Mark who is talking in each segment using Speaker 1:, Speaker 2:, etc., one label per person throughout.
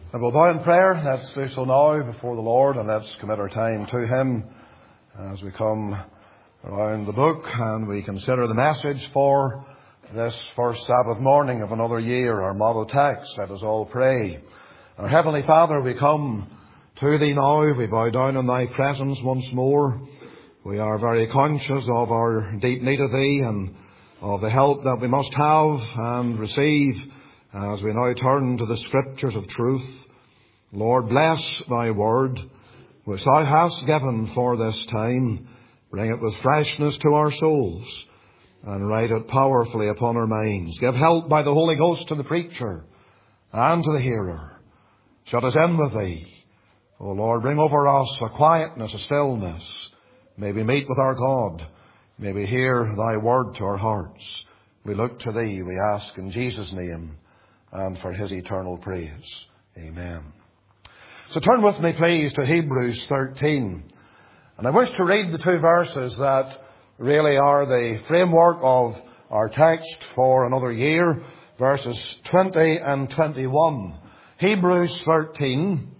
Speaker 1: And we'll bow in prayer. Let's do so now before the Lord, and let's commit our time to Him as we come around the book and we consider the message for this first Sabbath morning of another year, our model text. Let us all pray. Our Heavenly Father, we come to Thee now. We bow down in Thy presence once more. We are very conscious of our deep need of Thee and of the help that we must have and receive as we now turn to the Scriptures of truth. Lord, bless Thy word, which Thou hast given for this time. Bring it with freshness to our souls and write it powerfully upon our minds. Give help by the Holy Ghost to the preacher and to the hearer. Shut us in with Thee. O Lord, bring over us a quietness, a stillness. May we meet with our God. May we hear Thy word to our hearts. We look to Thee, we ask in Jesus' name and for His eternal praise. Amen. So turn with me, please, to Hebrews 13. And I wish to read the two verses that really are the framework of our text for another year, verses 20 and 21. Hebrews 13,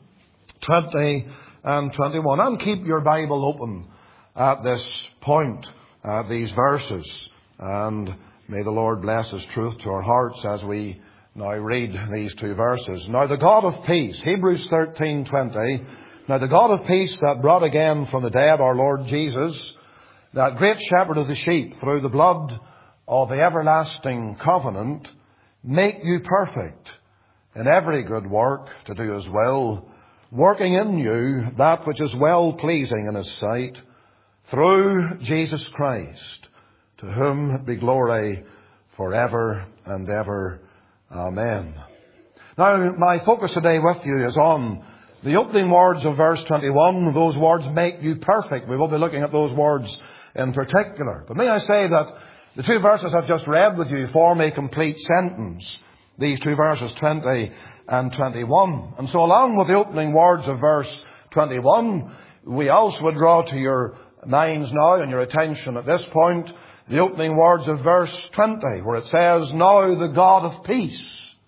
Speaker 1: 20 and 21. And keep your Bible open at this point, at these verses. And may the Lord bless His truth to our hearts as we now read these two verses. Now the God of peace, Hebrews 13:20. Now the God of peace that brought again from the dead our Lord Jesus, that great shepherd of the sheep, through the blood of the everlasting covenant, make you perfect in every good work to do His will, working in you that which is well pleasing in His sight, through Jesus Christ, to whom be glory forever and ever. Amen. Now, my focus today with you is on the opening words of verse 21. Those words, make you perfect. We will be looking at those words in particular. But may I say that the two verses I've just read with you form a complete sentence. These two verses, 20 and 21. And so along with the opening words of verse 21, we also would draw to your minds now and your attention at this point the opening words of verse 20, where it says, now the God of peace.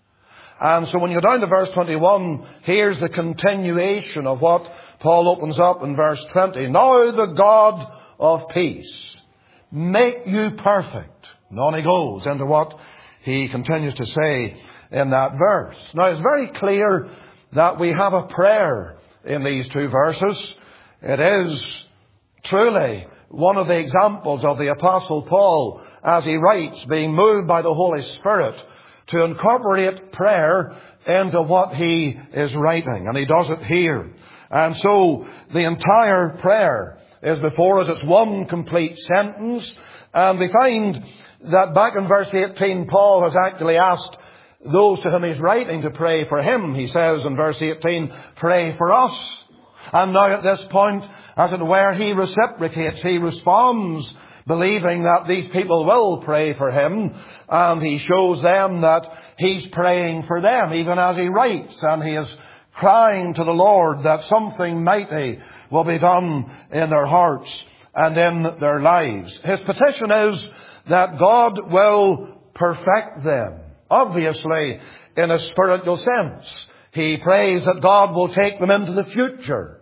Speaker 1: And so when you go down to verse 21, here's the continuation of what Paul opens up in verse 20. Now the God of peace, make you perfect. And on he goes into what he continues to say in that verse. Now it's very clear that we have a prayer in these two verses. It is truly one of the examples of the Apostle Paul as he writes, being moved by the Holy Spirit to incorporate prayer into what he is writing. And he does it here. And so the entire prayer is before us. It's one complete sentence. And we find that back in verse 18, Paul has actually asked those to whom he's writing to pray for him. He says in verse 18, pray for us. And now at this point, as it were, he reciprocates, he responds, believing that these people will pray for him. And he shows them that he's praying for them, even as he writes. And he is crying to the Lord that something mighty will be done in their hearts and in their lives. His petition is that God will perfect them, obviously in a spiritual sense. He prays that God will take them into the future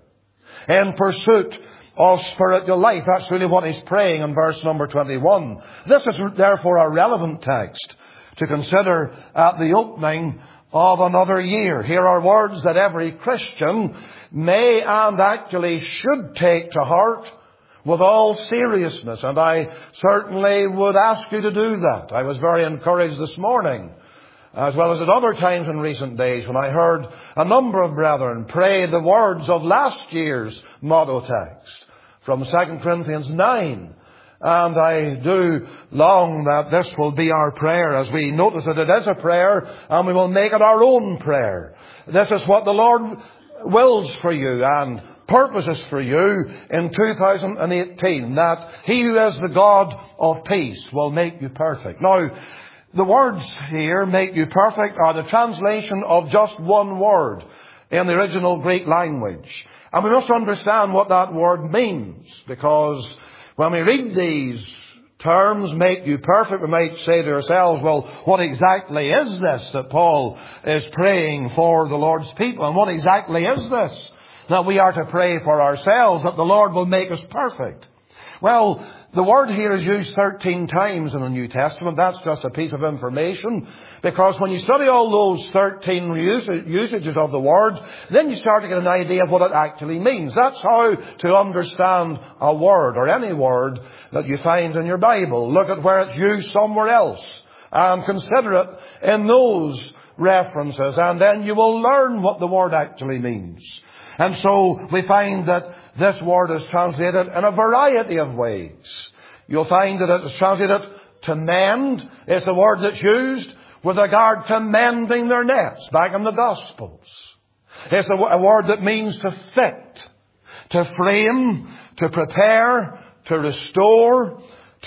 Speaker 1: in pursuit of spiritual life. That's really what he's praying in verse number 21. This is therefore a relevant text to consider at the opening of another year. Here are words that every Christian may and actually should take to heart with all seriousness. And I certainly would ask you to do that. I was very encouraged this morning, as well as at other times in recent days, when I heard a number of brethren pray the words of last year's motto text from 2 Corinthians 9. And I do long that this will be our prayer as we notice that it is a prayer and we will make it our own prayer. This is what the Lord wills for you and purposes for you in 2018, that He who is the God of peace will make you perfect. Now, the words here, make you perfect, are the translation of just one word in the original Greek language. And we must understand what that word means, because when we read these terms, make you perfect, we might say to ourselves, well, what exactly is this that Paul is praying for the Lord's people? And what exactly is this that we are to pray for ourselves, that the Lord will make us perfect? Well, the word here is used 13 times in the New Testament. That's just a piece of information, because when you study all those 13 usages of the word, then you start to get an idea of what it actually means. That's how to understand a word, or any word that you find in your Bible. Look at where it's used somewhere else and consider it in those references, and then you will learn what the word actually means. And so we find that this word is translated in a variety of ways. You'll find that it is translated to mend. It's a word that's used with regard to mending their nets, back in the Gospels. It's a word that means to fit, to frame, to prepare, to restore,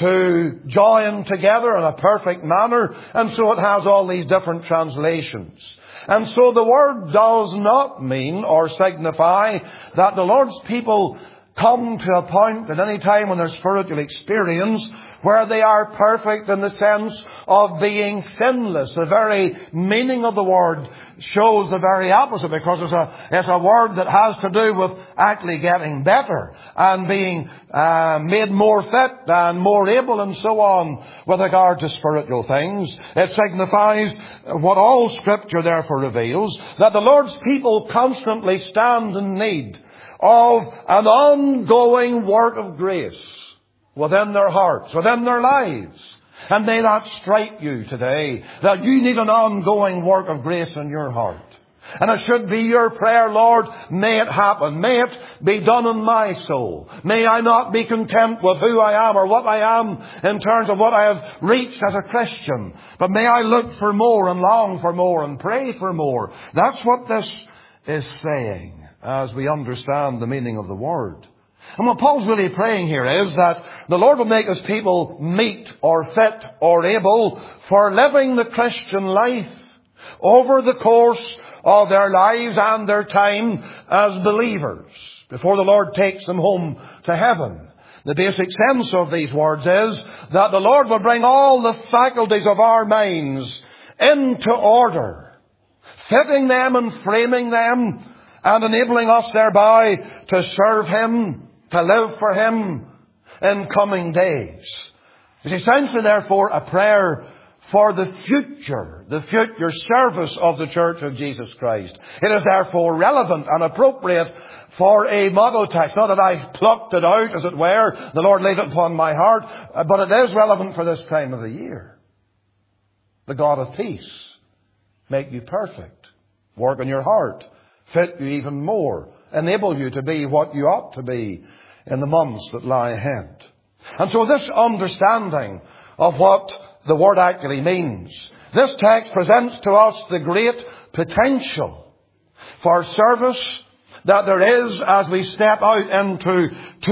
Speaker 1: to join together in a perfect manner. And so it has all these different translations. And so the word does not mean or signify that the Lord's people come to a point at any time in their spiritual experience where they are perfect in the sense of being sinless. The very meaning of the word shows the very opposite, because it's a word that has to do with actually getting better and being made more fit and more able and so on with regard to spiritual things. It signifies what all Scripture therefore reveals, that the Lord's people constantly stand in need of an ongoing work of grace within their hearts, within their lives. And may that strike you today, that you need an ongoing work of grace in your heart. And it should be your prayer, Lord, may it happen. May it be done in my soul. May I not be content with who I am or what I am in terms of what I have reached as a Christian. But may I look for more and long for more and pray for more. That's what this is saying, as we understand the meaning of the word. And what Paul's really praying here is that the Lord will make His people meet or fit or able for living the Christian life over the course of their lives and their time as believers before the Lord takes them home to heaven. The basic sense of these words is that the Lord will bring all the faculties of our minds into order, fitting them and framing them and enabling us thereby to serve Him, to live for Him in coming days. It's essentially, therefore, a prayer for the future service of the Church of Jesus Christ. It is therefore relevant and appropriate for a motto text. Not that I plucked it out, as it were. The Lord laid it upon my heart. But it is relevant for this time of the year. The God of peace make you perfect. Work on your heart. Fit you even more. Enable you to be what you ought to be in the months that lie ahead. And so this understanding of what the word actually means, this text presents to us the great potential for service that there is as we step out into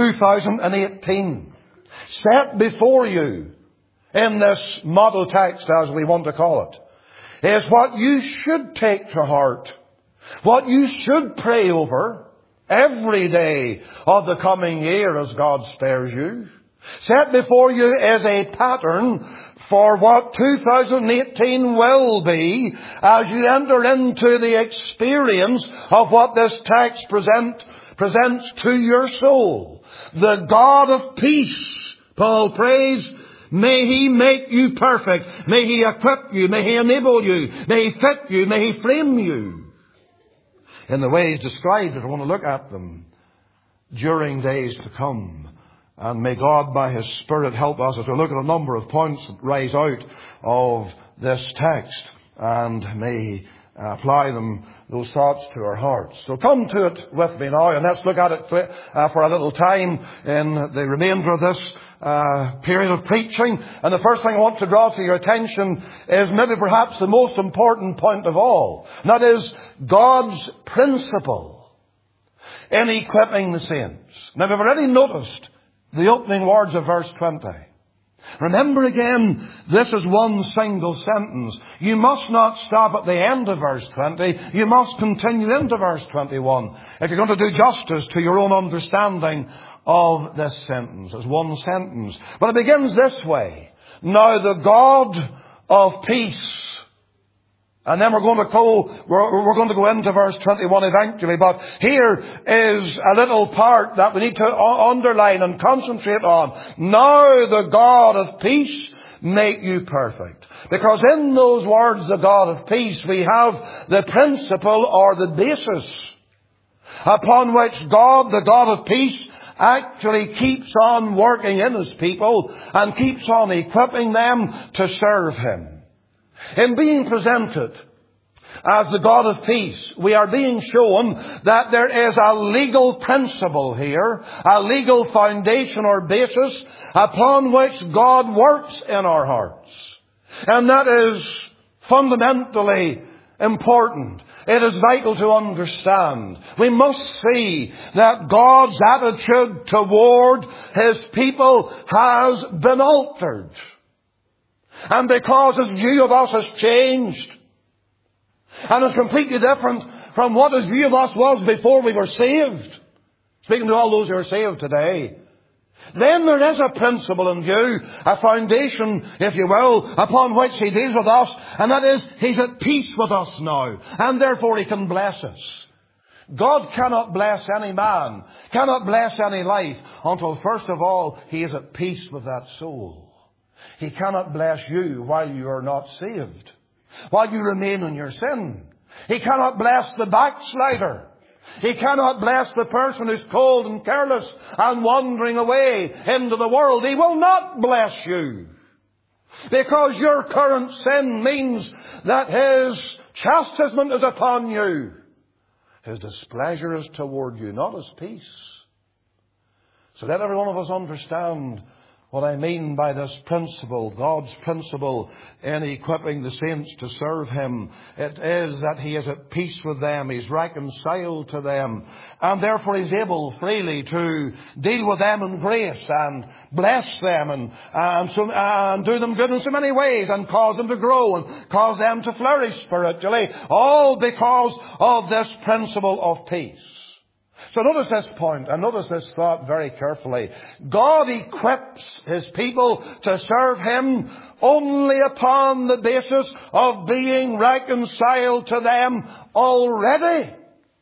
Speaker 1: 2018. Set before you in this model text, as we want to call it, is what you should take to heart, what you should pray over every day of the coming year as God spares you. Set before you is a pattern for what 2018 will be as you enter into the experience of what this text presents to your soul. The God of peace, Paul prays, may He make you perfect. May He equip you. May He enable you. May He fit you. May He frame you in the ways described. I want to look at them during days to come. And may God, by His Spirit, help us as we look at a number of points that rise out of this text. And may He apply those thoughts to our hearts. So come to it with me now, and let's look at it for a little time in the remainder of this period of preaching. And the first thing I want to draw to your attention is maybe perhaps the most important point of all. And that is God's principle in equipping the saints. Now, we've already noticed the opening words of verse 20. Remember again, this is one single sentence. You must not stop at the end of verse 20. You must continue into verse 21 if you're going to do justice to your own understanding of this sentence. It's one sentence. But it begins this way. Now the God of peace. And then we're going to go into verse 21 eventually. But here is a little part that we need to underline and concentrate on. Now the God of peace make you perfect. Because in those words, the God of peace, we have the principle or the basis upon which God, the God of peace, actually keeps on working in His people and keeps on equipping them to serve Him. In being presented as the God of peace, we are being shown that there is a legal principle here, a legal foundation or basis upon which God works in our hearts. And that is fundamentally important. It is vital to understand. We must see that God's attitude toward His people has been altered. And because His view of us has changed and is completely different from what His view of us was before we were saved, speaking to all those who are saved today, then there is a principle in view, a foundation, if you will, upon which He deals with us, and that is He's at peace with us now, and therefore He can bless us. God cannot bless any man, cannot bless any life, until first of all He is at peace with that soul. He cannot bless you while you are not saved, while you remain in your sin. He cannot bless the backslider. He cannot bless the person who's cold and careless and wandering away into the world. He will not bless you, because your current sin means that His chastisement is upon you. His displeasure is toward you, not His peace. So let every one of us understand what I mean by this principle, God's principle in equipping the saints to serve Him. It is that He is at peace with them. He's reconciled to them. And therefore He's able freely to deal with them in grace and bless them and do them good in so many ways and cause them to grow and cause them to flourish spiritually. All because of this principle of peace. So notice this point, and notice this thought very carefully. God equips His people to serve Him only upon the basis of being reconciled to them already.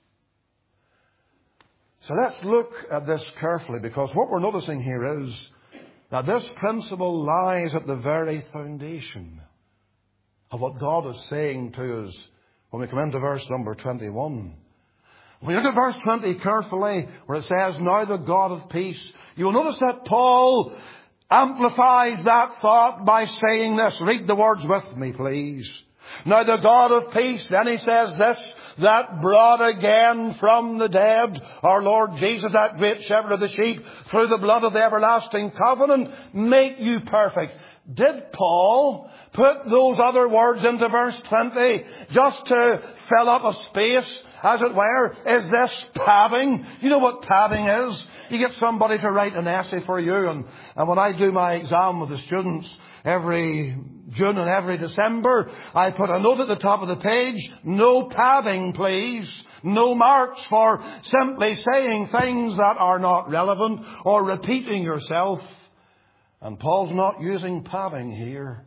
Speaker 1: So let's look at this carefully, because what we're noticing here is that this principle lies at the very foundation of what God is saying to us when we come into verse number 21. When you look at verse 20 carefully, where it says, now the God of peace, you will notice that Paul amplifies that thought by saying this. Read the words with me, please. Now the God of peace, then he says this, that brought again from the dead our Lord Jesus, that great shepherd of the sheep, through the blood of the everlasting covenant, make you perfect. Did Paul put those other words into verse 20 just to fill up a space, as it were? Is this padding? You know what padding is? You get somebody to write an essay for you, and when I do my exam with the students every June and every December, I put a note at the top of the page, no padding please, no marks for simply saying things that are not relevant or repeating yourself. And Paul's not using padding here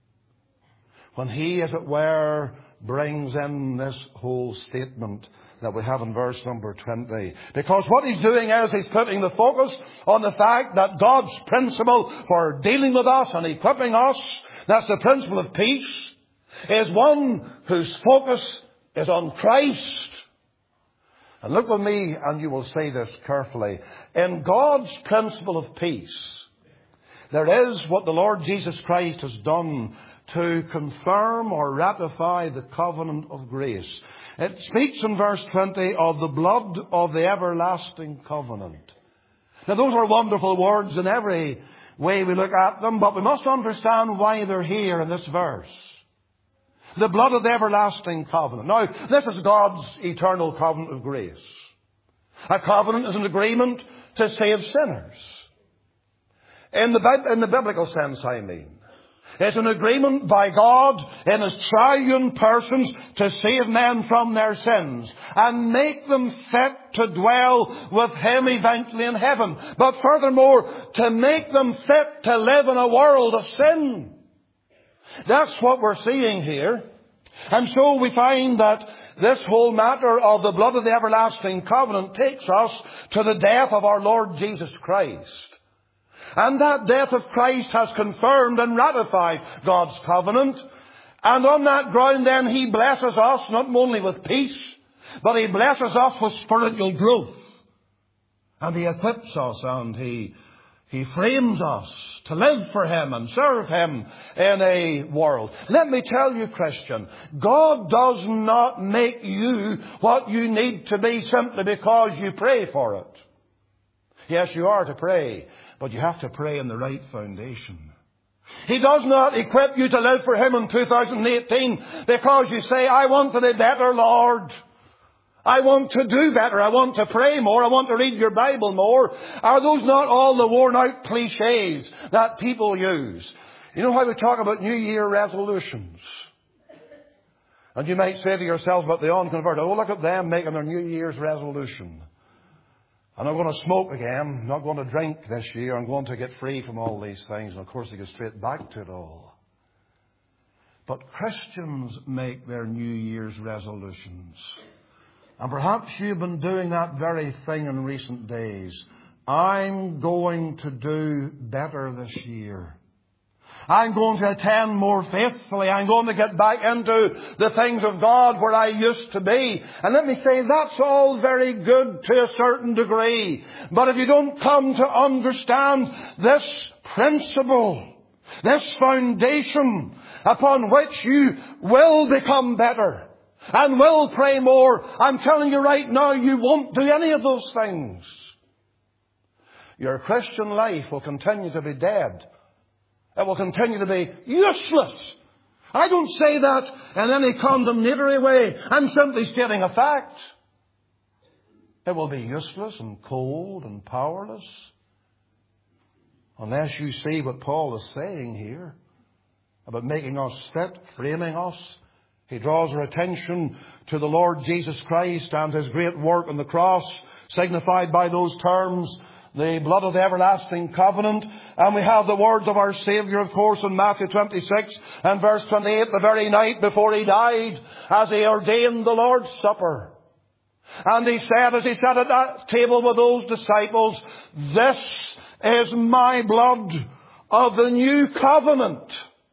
Speaker 1: when he, as it were, brings in this whole statement that we have in verse number 20. Because what he's doing is he's putting the focus on the fact that God's principle for dealing with us and equipping us, that's the principle of peace, is one whose focus is on Christ. And look with me and you will see this carefully. In God's principle of peace, there is what the Lord Jesus Christ has done to confirm or ratify the covenant of grace. It speaks in verse 20 of the blood of the everlasting covenant. Now those are wonderful words in every way we look at them, but we must understand why they're here in this verse. The blood of the everlasting covenant. Now, this is God's eternal covenant of grace. A covenant is an agreement to save sinners. In the biblical sense, I mean. It's an agreement by God in His triune persons to save men from their sins and make them fit to dwell with Him eventually in heaven. But furthermore, to make them fit to live in a world of sin. That's what we're seeing here. And so we find that this whole matter of the blood of the everlasting covenant takes us to the death of our Lord Jesus Christ. And that death of Christ has confirmed and ratified God's covenant. And on that ground then He blesses us not only with peace, but He blesses us with spiritual growth. And He equips us and He frames us to live for Him and serve Him in a world. Let me tell you, Christian, God does not make you what you need to be simply because you pray for it. Yes, you are to pray, but you have to pray in the right foundation. He does not equip you to live for Him in 2018 because you say, I want to be better, Lord. I want to do better. I want to pray more. I want to read your Bible more. Are those not all the worn out cliches that people use? You know how we talk about New Year resolutions? And you might say to yourself about the unconverted, oh, look at them making their New Year's resolution. I'm not going to smoke again. I'm not going to drink this year. I'm going to get free from all these things. And of course they go straight back to it all. But Christians make their New Year's resolutions. And perhaps you've been doing that very thing in recent days. I'm going to do better this year. I'm going to attend more faithfully. I'm going to get back into the things of God where I used to be. And let me say, that's all very good to a certain degree. But if you don't come to understand this principle, this foundation upon which you will become better and will pray more, I'm telling you right now, you won't do any of those things. Your Christian life will continue to be dead. It will continue to be useless. I don't say that in any condemnatory way. I'm simply stating a fact. It will be useless and cold and powerless unless you see what Paul is saying here about making us fit, framing us. He draws our attention to the Lord Jesus Christ and His great work on the cross, signified by those terms, the blood of the everlasting covenant. And we have the words of our Saviour, of course, in Matthew 26 and verse 28, the very night before He died, as He ordained the Lord's Supper. And He said, as He sat at that table with those disciples, this is my blood of the new covenant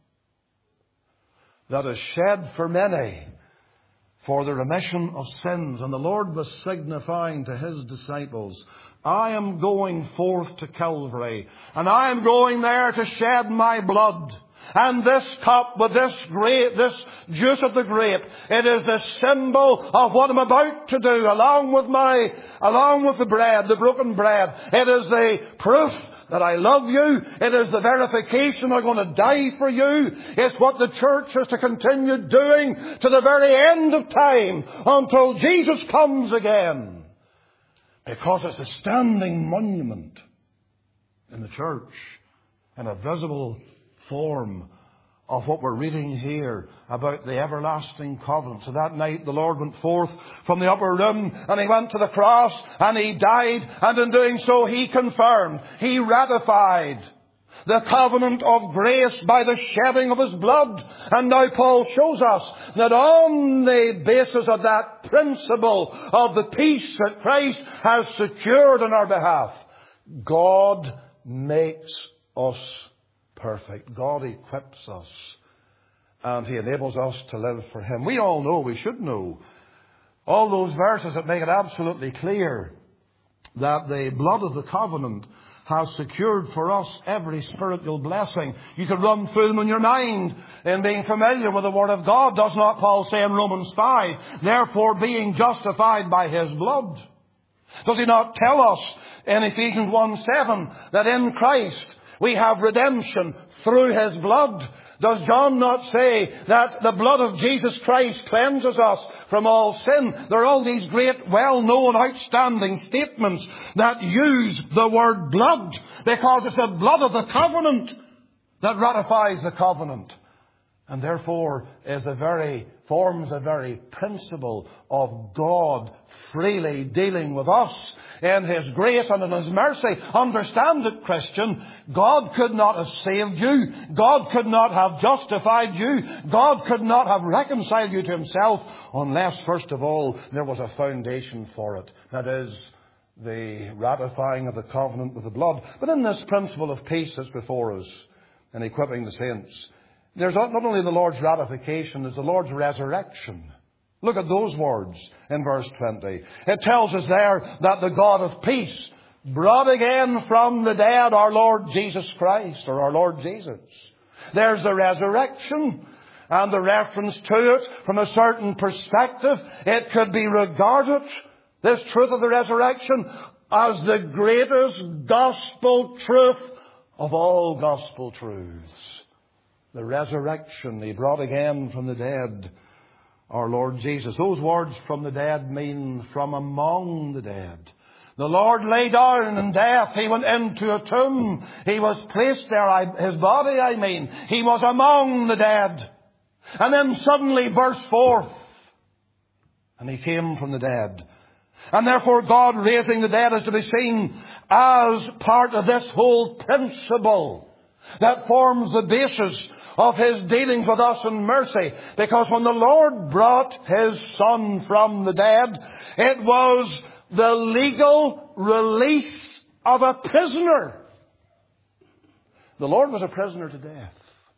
Speaker 1: that is shed for many for the remission of sins. And the Lord was signifying to His disciples, I am going forth to Calvary, and I am going there to shed my blood. And this cup with this juice of the grape, it is the symbol of what I'm about to do, along with the bread, the broken bread. It is the proof that I love you. It is the verification I'm going to die for you. It's what the church is to continue doing to the very end of time, until Jesus comes again. Because it's a standing monument in the church, in a visible form of what we're reading here about the everlasting covenant. So that night the Lord went forth from the upper room and He went to the cross and He died, and in doing so He confirmed, He ratified the covenant of grace by the shedding of His blood. And now Paul shows us that on the basis of that principle of the peace that Christ has secured on our behalf, God makes us perfect. God equips us and He enables us to live for Him. We all know, we should know, all those verses that make it absolutely clear that the blood of the covenant has secured for us every spiritual blessing. You could run through them in your mind in being familiar with the Word of God. Does not Paul say in Romans 5, therefore being justified by His blood? Does he not tell us in Ephesians 1:7 that in Christ We have redemption through His blood. Does John not say that the blood of Jesus Christ cleanses us from all sin? There are all these great, well-known, outstanding statements that use the word blood, because it's the blood of the covenant that ratifies the covenant, and therefore forms the very principle of God freely dealing with us in His grace and in His mercy. Understand it, Christian. God could not have saved you. God could not have justified you. God could not have reconciled you to Himself unless, first of all, there was a foundation for it. That is, the ratifying of the covenant with the blood. But in this principle of peace that's before us, in equipping the saints, there's not only the Lord's ratification, there's the Lord's resurrection. Look at those words in verse 20. It tells us there that the God of peace brought again from the dead our Lord Jesus Christ, or our Lord Jesus. There's the resurrection and the reference to it from a certain perspective. It could be regarded, this truth of the resurrection, as the greatest gospel truth of all gospel truths. The resurrection. He brought again from the dead our Lord Jesus. Those words from the dead mean from among the dead. The Lord lay down in death. He went into a tomb. He was placed there. His body, He was among the dead. And then suddenly burst forth. And He came from the dead. And therefore God raising the dead is to be seen as part of this whole principle that forms the basis of His dealings with us in mercy. Because when the Lord brought His Son from the dead, it was the legal release of a prisoner. The Lord was a prisoner to death.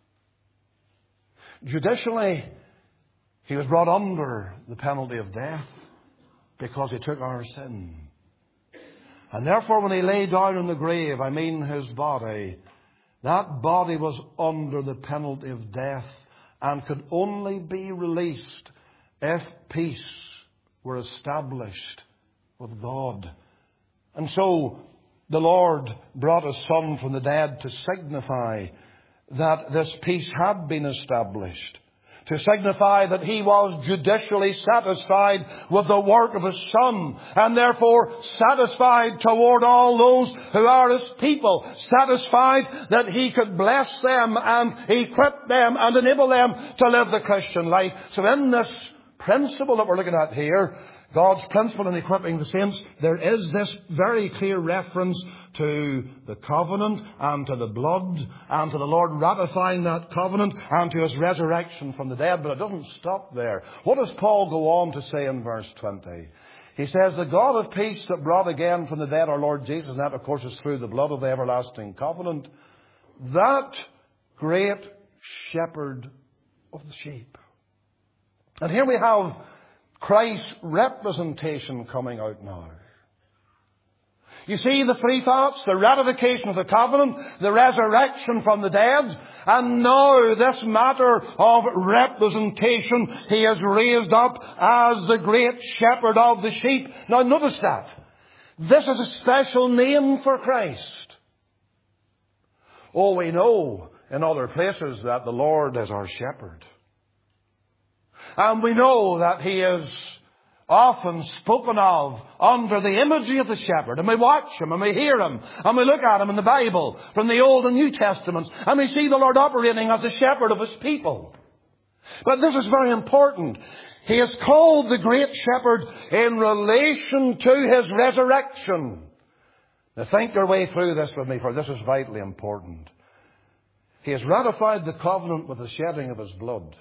Speaker 1: Judicially, He was brought under the penalty of death because He took our sin. And therefore when He lay down in the grave, His body, that body was under the penalty of death and could only be released if peace were established with God. And so the Lord brought His Son from the dead to signify that this peace had been established. To signify that He was judicially satisfied with the work of His Son, and therefore satisfied toward all those who are His people, satisfied that He could bless them and equip them and enable them to live the Christian life. So in this principle that we're looking at here, God's principle in equipping the saints, there is this very clear reference to the covenant and to the blood and to the Lord ratifying that covenant and to His resurrection from the dead. But it doesn't stop there. What does Paul go on to say in verse 20? He says, the God of peace that brought again from the dead our Lord Jesus, and that of course is through the blood of the everlasting covenant, that great shepherd of the sheep. And here we have Christ's representation coming out now. You see the three thoughts: the ratification of the covenant, the resurrection from the dead, and now this matter of representation. He is raised up as the great shepherd of the sheep. Now notice that. This is a special name for Christ. Oh, we know in other places that the Lord is our shepherd. And we know that He is often spoken of under the imagery of the shepherd. And we watch Him and we hear Him and we look at Him in the Bible from the Old and New Testaments. And we see the Lord operating as the shepherd of His people. But this is very important. He is called the great shepherd in relation to His resurrection. Now think your way through this with me, for this is vitally important. He has ratified the covenant with the shedding of His blood.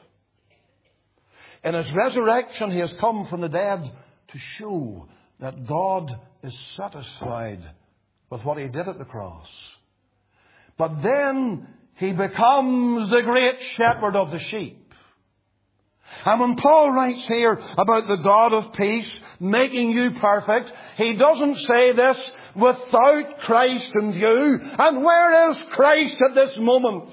Speaker 1: In His resurrection, He has come from the dead to show that God is satisfied with what He did at the cross. But then He becomes the great shepherd of the sheep. And when Paul writes here about the God of peace making you perfect, he doesn't say this without Christ in view. And where is Christ at this moment?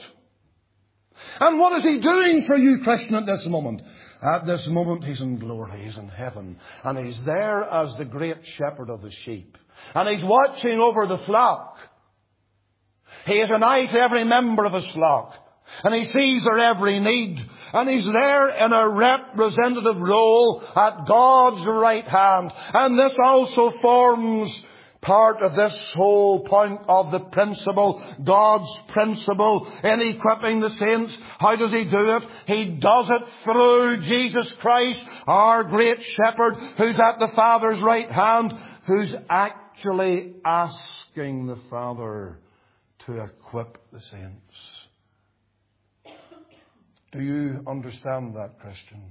Speaker 1: And what is He doing for you, Christian, at this moment? At this moment, He's in glory. He's in heaven. And He's there as the great shepherd of the sheep. And He's watching over the flock. He is an eye to every member of His flock. And He sees their every need. And He's there in a representative role at God's right hand. And this also forms part of this whole point of the principle, God's principle in equipping the saints. How does He do it? He does it through Jesus Christ, our great shepherd, who's at the Father's right hand, who's actually asking the Father to equip the saints. Do you understand that, Christian?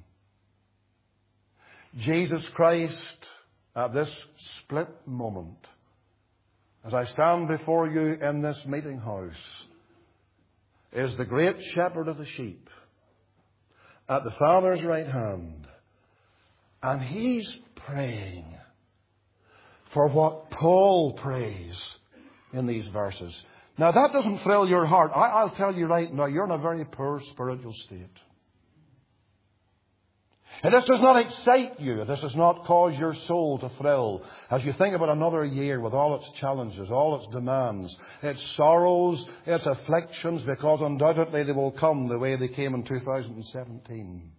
Speaker 1: Jesus Christ, at this split moment, as I stand before you in this meeting house, is the great shepherd of the sheep at the Father's right hand. And He's praying for what Paul prays in these verses. Now, that doesn't thrill your heart. I'll tell you right now, you're in a very poor spiritual state. And this does not excite you. This does not cause your soul to thrill as you think about another year with all its challenges, all its demands, its sorrows, its afflictions, because undoubtedly they will come the way they came in 2017.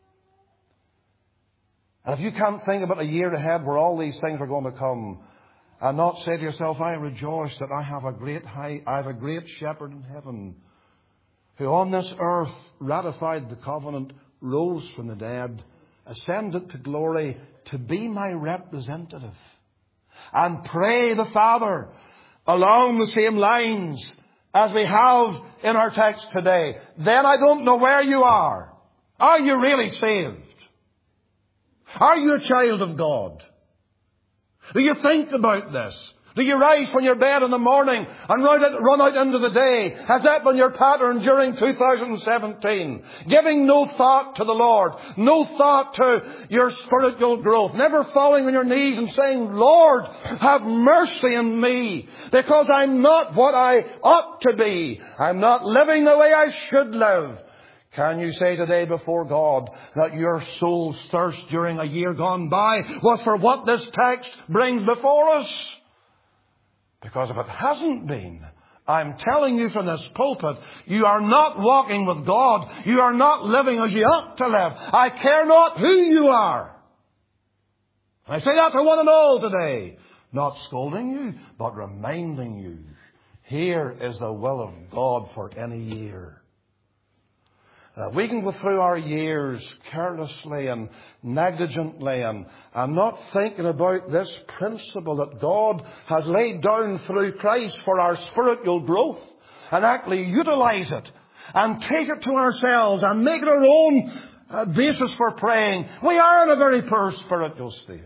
Speaker 1: And if you can't think about a year ahead where all these things are going to come, and not say to yourself, I rejoice that I have a great shepherd in heaven, who on this earth ratified the covenant, rose from the dead, ascended to glory to be my representative, and pray the Father along the same lines as we have in our text today, then I don't know where you are. Are you really saved? Are you a child of God? Do you think about this? Do you rise from your bed in the morning and run out into the day? Has that been your pattern during 2017? Giving no thought to the Lord, no thought to your spiritual growth, never falling on your knees and saying, Lord, have mercy on me, because I'm not what I ought to be. I'm not living the way I should live. Can you say today before God that your soul's thirst during a year gone by was for what this text brings before us? Because if it hasn't been, I'm telling you from this pulpit, you are not walking with God. You are not living as you ought to live. I care not who you are. I say that to one and all today. Not scolding you, but reminding you. Here is the will of God for any year. We can go through our years carelessly and negligently and not thinking about this principle that God has laid down through Christ for our spiritual growth, and actually utilize it and take it to ourselves and make it our own basis for praying. We are in a very poor spiritual state.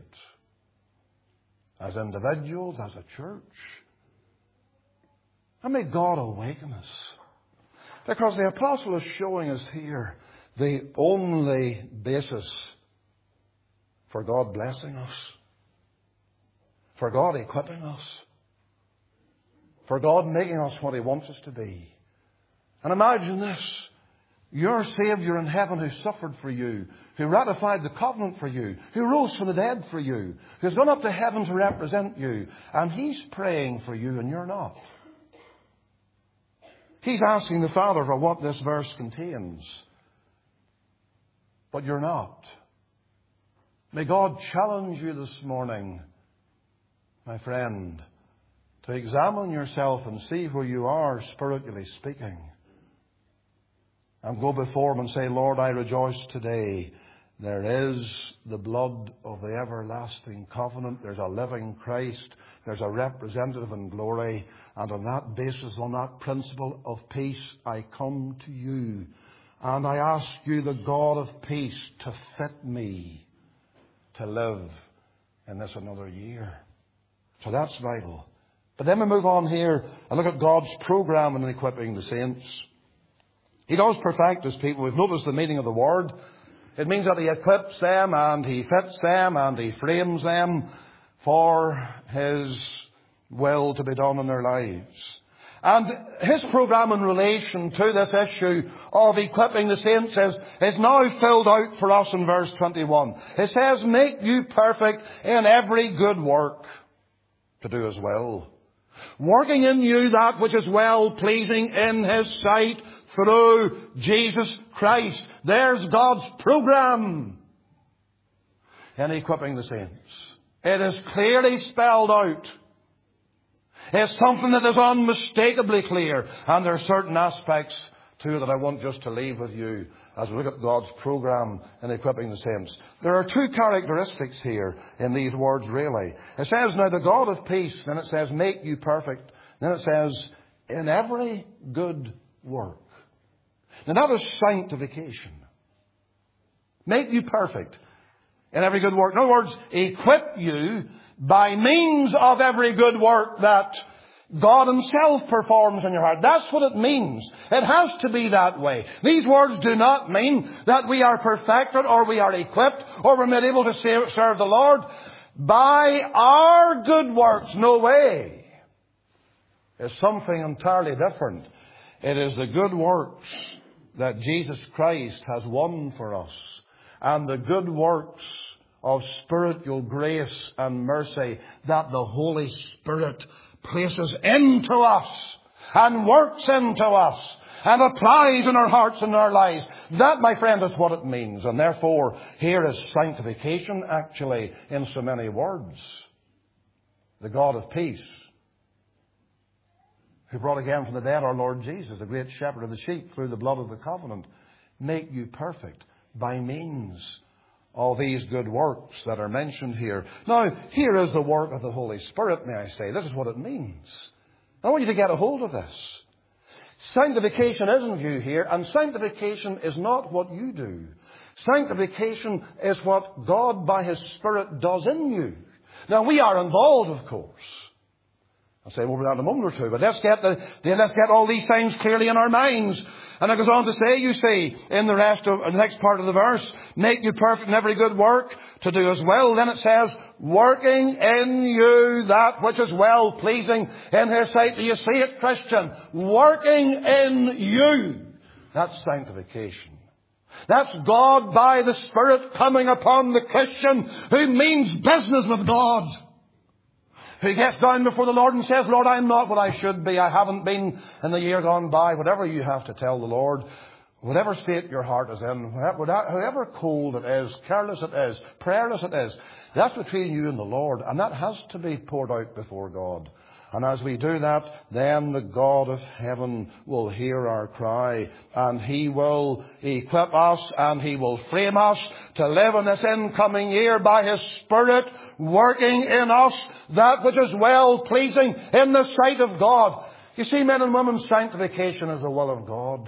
Speaker 1: As individuals, as a church. And may God awaken us. Because the apostle is showing us here the only basis for God blessing us, for God equipping us, for God making us what He wants us to be. And imagine this, your Savior in heaven who suffered for you, who ratified the covenant for you, who rose from the dead for you, who's gone up to heaven to represent you, and He's praying for you and you're not. He's asking the Father for what this verse contains. But you're not. May God challenge you this morning, my friend, to examine yourself and see where you are spiritually speaking. And go before Him and say, Lord, I rejoice today. There is the blood of the everlasting covenant. There's a living Christ. There's a representative in glory. And on that basis, on that principle of peace, I come to you. And I ask you, the God of peace, to fit me to live in this another year. So that's vital. But then we move on here and look at God's program in equipping the saints. He does perfect His people. We've noticed the meaning of the word. It means that He equips them and He fits them and He frames them for His will to be done in their lives. And His program in relation to this issue of equipping the saints is now filled out for us in verse 21. It says, make you perfect in every good work to do His will. Working in you that which is well-pleasing in His sight through Jesus Christ. There's God's program in equipping the saints. It is clearly spelled out. It's something that is unmistakably clear. And there are certain aspects too that I want just to leave with you as we look at God's program in equipping the saints. There are two characteristics here in these words really. It says, now the God of peace, then it says, make you perfect. Then it says, in every good work. Now that is sanctification. Make you perfect in every good work. In other words, equip you by means of every good work that God Himself performs in your heart. That's what it means. It has to be that way. These words do not mean that we are perfected or we are equipped or we're made able to serve the Lord by our good works. No way. It's something entirely different. It is the good works that Jesus Christ has won for us, and the good works of spiritual grace and mercy that the Holy Spirit places into us and works into us and applies in our hearts and our lives. That, my friend, is what it means. And therefore, here is sanctification actually in so many words. The God of peace, who brought again from the dead our Lord Jesus, the great shepherd of the sheep, through the blood of the covenant, make you perfect by means of these good works that are mentioned here. Now, here is the work of the Holy Spirit, may I say. This is what it means. I want you to get a hold of this. Sanctification is in view here, and sanctification is not what you do. Sanctification is what God by His Spirit does in you. Now, we are involved, of course. I'll say more about that in a moment or two, but let's get all these things clearly in our minds. And it goes on to say, you see, in the next part of the verse, make you perfect in every good work to do as well. Then it says, working in you that which is well-pleasing in His sight. Do you see it, Christian? Working in you. That's sanctification. That's God by the Spirit coming upon the Christian who means business with God. Who gets down before the Lord and says, Lord, I'm not what I should be. I haven't been in the year gone by. Whatever you have to tell the Lord, whatever state your heart is in, however cold it is, careless it is, prayerless it is, that's between you and the Lord. And that has to be poured out before God. And as we do that, then the God of heaven will hear our cry, and He will equip us and He will frame us to live in this incoming year by His Spirit working in us that which is well-pleasing in the sight of God. You see, men and women, sanctification is the will of God.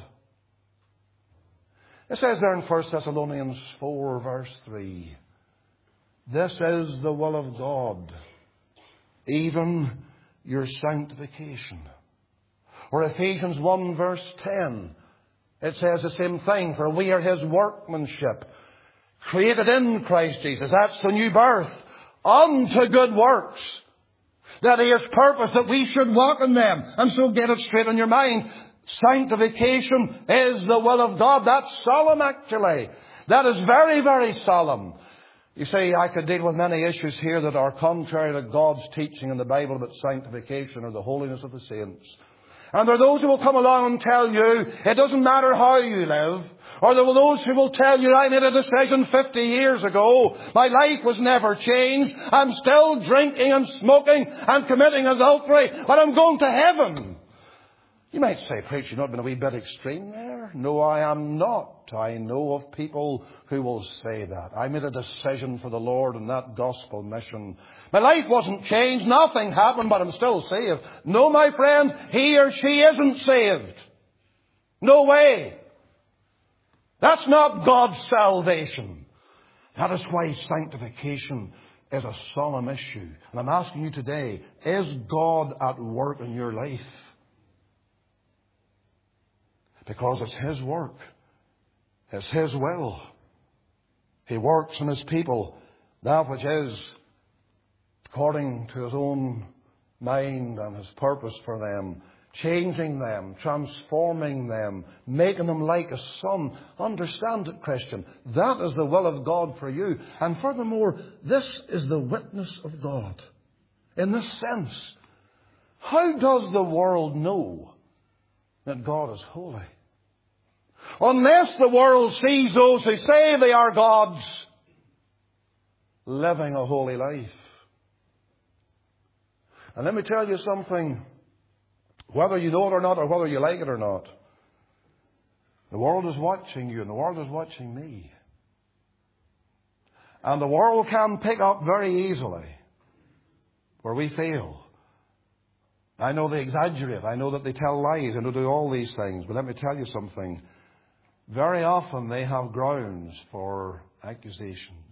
Speaker 1: It says there in 1 Thessalonians 4 verse 3, this is the will of God, even your sanctification. Or Ephesians 1 verse 10, it says the same thing, for we are His workmanship, created in Christ Jesus. That's the new birth, unto good works, that He has purposed that we should walk in them. And so get it straight in your mind. Sanctification is the will of God. That's solemn actually. That is very, very solemn. You see, I could deal with many issues here that are contrary to God's teaching in the Bible about sanctification or the holiness of the saints. And there are those who will come along and tell you, it doesn't matter how you live. Or there are those who will tell you, I made a decision 50 years ago. My life was never changed. I'm still drinking and smoking and committing adultery, but I'm going to heaven. You might say, preacher, you've not been a wee bit extreme there. No, I am not. I know of people who will say that. I made a decision for the Lord in that gospel mission. My life wasn't changed. Nothing happened, but I'm still saved. No, my friend, he or she isn't saved. No way. That's not God's salvation. That is why sanctification is a solemn issue. And I'm asking you today, is God at work in your life? Because it's His work. It's His will. He works in His people that which is according to His own mind and His purpose for them, changing them, transforming them, making them like a son. Understand it, Christian. That is the will of God for you. And furthermore, this is the witness of God. In this sense, How does the world know that God is holy? Unless the world sees those who say they are God's living a holy life. And let me tell you something, whether you know it or not, or whether you like it or not, the world is watching you and the world is watching me. And the world can pick up very easily where we fail. I know they exaggerate. I know that they tell lies and they do all these things. But let me tell you something. Very often they have grounds for accusations.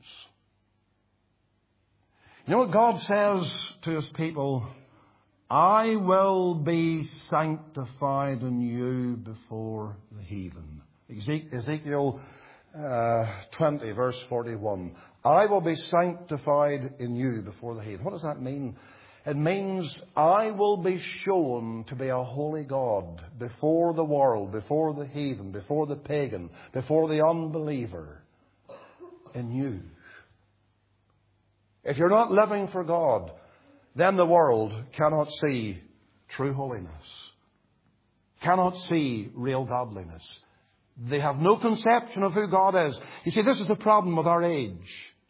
Speaker 1: You know what God says to His people? I will be sanctified in you before the heathen. Ezekiel 20, verse 41. I will be sanctified in you before the heathen. What does that mean? It means I will be shown to be a holy God before the world, before the heathen, before the pagan, before the unbeliever in you. If you're not living for God, then the world cannot see true holiness, cannot see real godliness. They have no conception of who God is. You see, this is the problem with our age.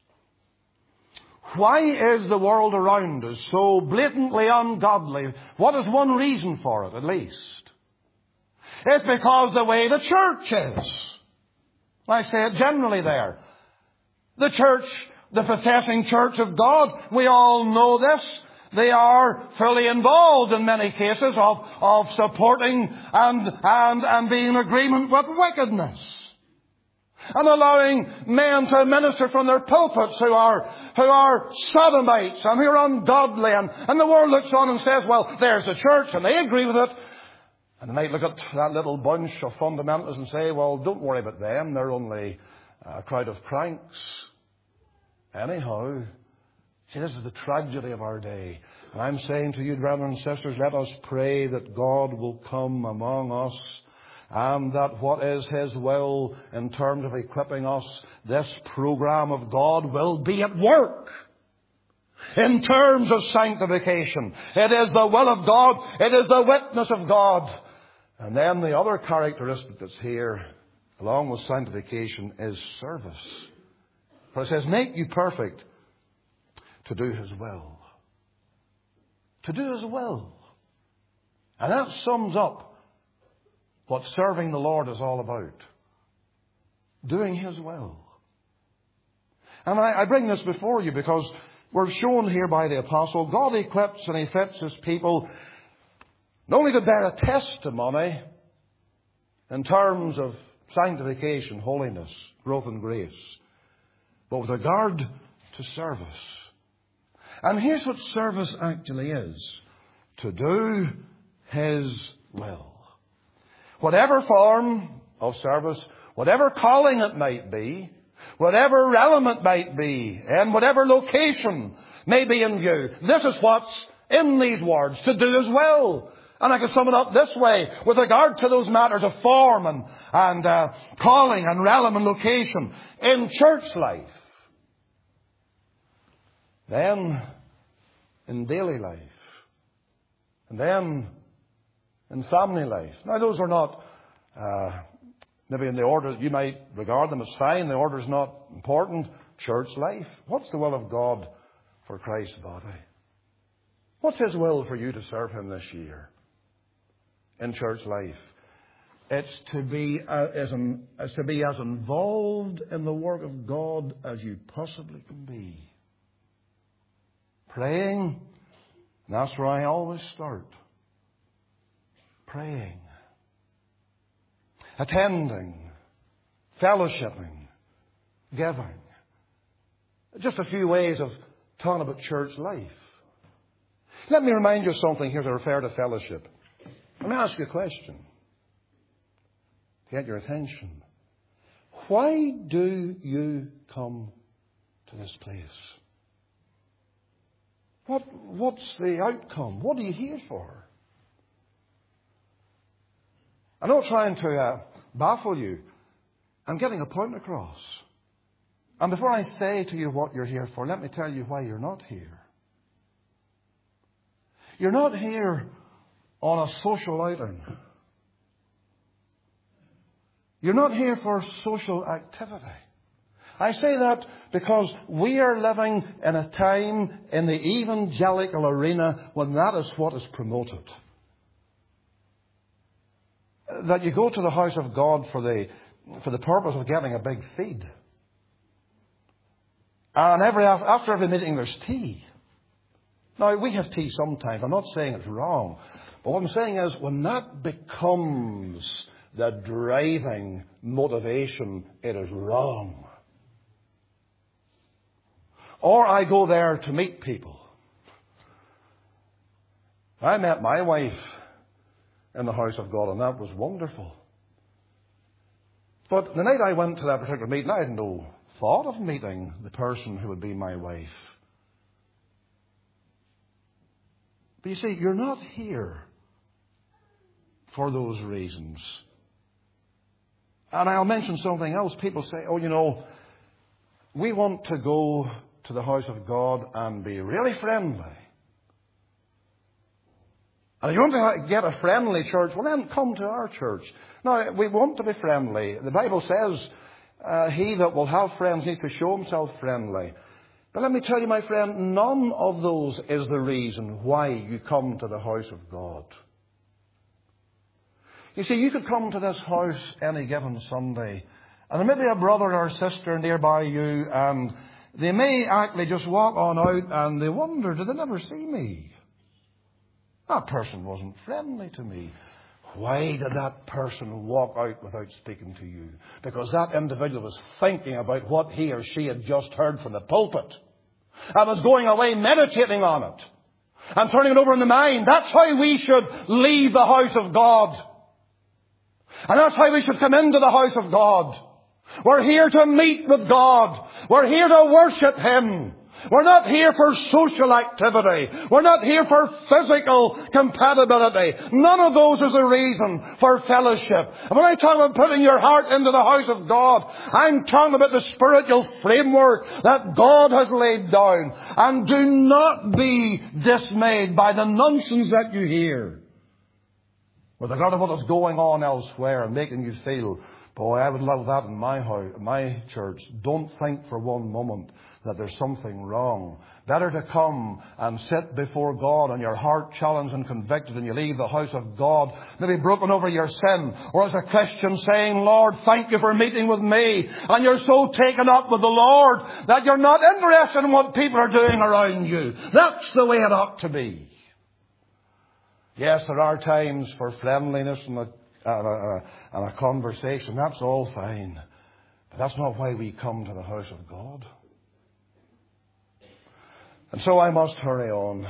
Speaker 1: Why is the world around us so blatantly ungodly? What is one reason for it, at least? It's because the way the church is. I say it generally there. The church, the professing church of God, we all know this. They are fully involved in many cases of supporting and being in agreement with wickedness. And allowing men to minister from their pulpits who are sodomites and who are ungodly. And the world looks on and says, well, there's the church, and they agree with it. And they might look at that little bunch of fundamentalists and say, well, don't worry about them. They're only a crowd of cranks. Anyhow, see, this is the tragedy of our day. And I'm saying to you, brothers and sisters, let us pray that God will come among us, and that what is His will in terms of equipping us, this program of God will be at work. In terms of sanctification, it is the will of God. It is the witness of God. And then the other characteristic that's here, along with sanctification, is service. For it says, make you perfect to do His will. To do His will. And that sums up what serving the Lord is all about. Doing His will. And I bring this before you because we're shown here by the apostle, God equips and He fits His people not only to bear a testimony in terms of sanctification, holiness, growth and grace, but with regard to service. And here's what service actually is. To do His will. Whatever form of service, whatever calling it might be, whatever realm it might be, and whatever location may be in view, this is what's in these words, to do His will. And I can sum it up this way, with regard to those matters of form and calling and realm and location in church life, then in daily life, and then in family life. Now, those are not maybe in the order that you might regard them as fine. The order is not important. Church life. What's the will of God for Christ's body? What's His will for you to serve Him this year in church life? It's to be as involved in the work of God as you possibly can be. Praying, and that's where I always start. Praying, attending, fellowshipping, giving. Just a few ways of talking about church life. Let me remind you of something here to refer to fellowship. Let me ask you a question to get your attention. Why do you come to this place? What's the outcome? What are you here for? I'm not trying to baffle you. I'm getting a point across. And before I say to you what you're here for, let me tell you why you're not here. You're not here on a social outing. You're not here for social activity. I say that because we are living in a time in the evangelical arena when that is what is promoted. That you go to the house of God for the purpose of getting a big feed. And after every meeting there's tea. Now, we have tea sometimes. I'm not saying it's wrong. But what I'm saying is when that becomes the driving motivation, it is wrong. Or I go there to meet people. I met my wife in the house of God, and that was wonderful. But the night I went to that particular meeting, I had no thought of meeting the person who would be my wife. But you see, you're not here for those reasons. And I'll mention something else. People say, oh, you know, we want to go to the house of God and be really friendly. And if you want to get a friendly church, well then come to our church. Now, we want to be friendly. The Bible says, he that will have friends needs to show himself friendly. But let me tell you, my friend, none of those is the reason why you come to the house of God. You see, you could come to this house any given Sunday, and there may be a brother or sister nearby you, and they may actually just walk on out and they wonder, did they never see me? That person wasn't friendly to me. Why did that person walk out without speaking to you? Because that individual was thinking about what he or she had just heard from the pulpit and was going away meditating on it and turning it over in the mind. That's how we should leave the house of God. And that's how we should come into the house of God. We're here to meet with God. We're here to worship Him. We're not here for social activity. We're not here for physical compatibility. None of those is a reason for fellowship. And when I talk about putting your heart into the house of God, I'm talking about the spiritual framework that God has laid down. And do not be dismayed by the nonsense that you hear with regard to what is going on elsewhere and making you feel, boy, I would love that in my house, my church. Don't think for one moment that there's something wrong. Better to come and sit before God and your heart challenged and convicted, and you leave the house of God, maybe broken over your sin, or as a Christian saying, Lord, thank you for meeting with me. And you're so taken up with the Lord that you're not interested in what people are doing around you. That's the way it ought to be. Yes, there are times for friendliness and a conversation. That's all fine. But that's not why we come to the house of God. And so I must hurry on.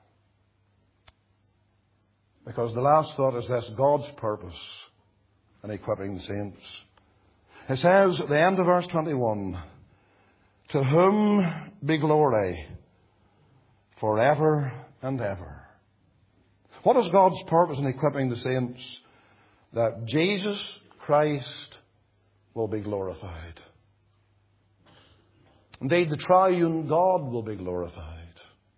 Speaker 1: Because the last thought is this: God's purpose in equipping the saints. It says at the end of verse 21, to whom be glory forever and ever. What is God's purpose in equipping the saints? That Jesus Christ will be glorified. Indeed, the triune God will be glorified.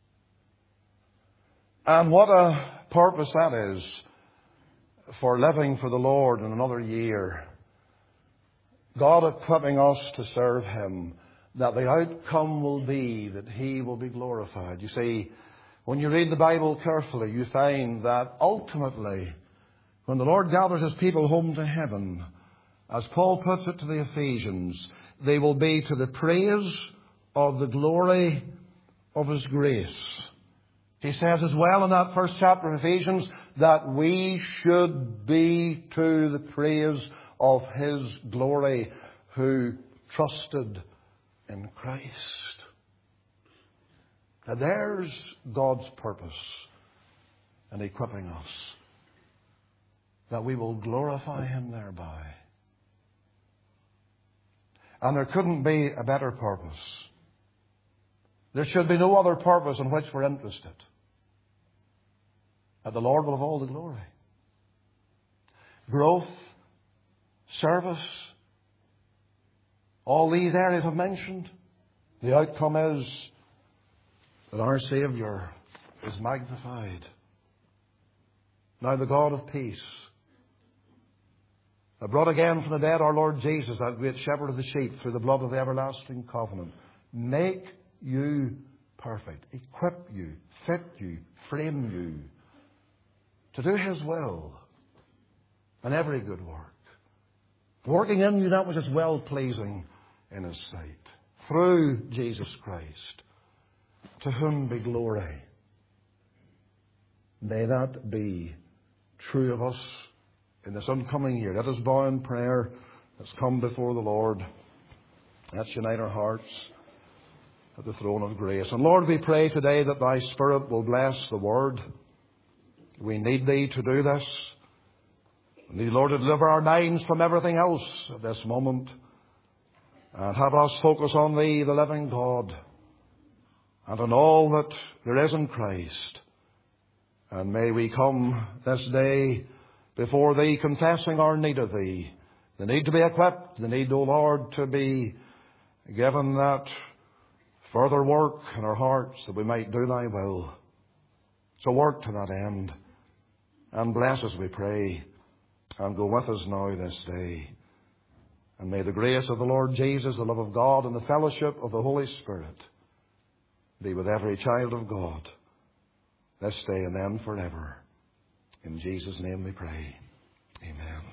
Speaker 1: And what a purpose that is for living for the Lord in another year. God equipping us to serve Him, that the outcome will be that He will be glorified. You see, when you read the Bible carefully, you find that ultimately, when the Lord gathers His people home to heaven, as Paul puts it to the Ephesians, they will be to the praise of the glory of His grace. He says as well in that first chapter of Ephesians that we should be to the praise of His glory who trusted in Christ. Now there's God's purpose in equipping us, that we will glorify Him thereby. And there couldn't be a better purpose. There should be no other purpose in which we're interested. That the Lord will have all the glory. Growth, service, all these areas I've mentioned, the outcome is that our Saviour is magnified. Now the God of peace, that brought again from the dead our Lord Jesus, that great shepherd of the sheep, through the blood of the everlasting covenant, make you perfect, equip you, fit you, frame you to do His will and every good work, working in you that which is well-pleasing in His sight, through Jesus Christ, to whom be glory. May that be true of us in this oncoming year. Let us bow in prayer. Let's come before the Lord. Let's unite our hearts at the throne of grace. And Lord, we pray today that Thy Spirit will bless the Word. We need Thee to do this. We need, Lord, to deliver our minds from everything else at this moment and have us focus on Thee, the living God, and on all that there is in Christ. And may we come this day before Thee, confessing our need of Thee, the need to be equipped, the need, O Lord, to be given that further work in our hearts that we might do Thy will. So work to that end, and bless us, we pray, and go with us now this day. And may the grace of the Lord Jesus, the love of God, and the fellowship of the Holy Spirit be with every child of God this day and then forever. In Jesus' name we pray. Amen.